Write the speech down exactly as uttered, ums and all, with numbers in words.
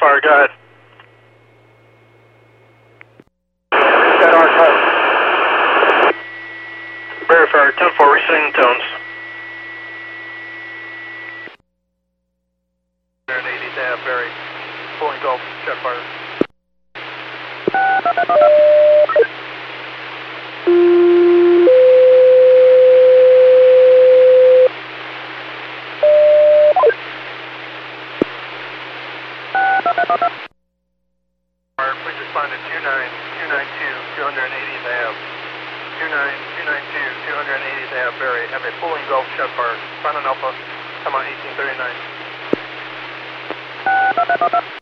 fire, go ahead. Dead arc, hold. Barry fire, ten four, resetting the tones. one eighty to have Barry, pulling Gulf, jet fire. Please respond to two nine two nine two, two eighty to have. two nine two nine two, two eighty to have Barry. Have a pulling Gulf jet fire. Find an Alpha. Come on, eighteen thirty-nine.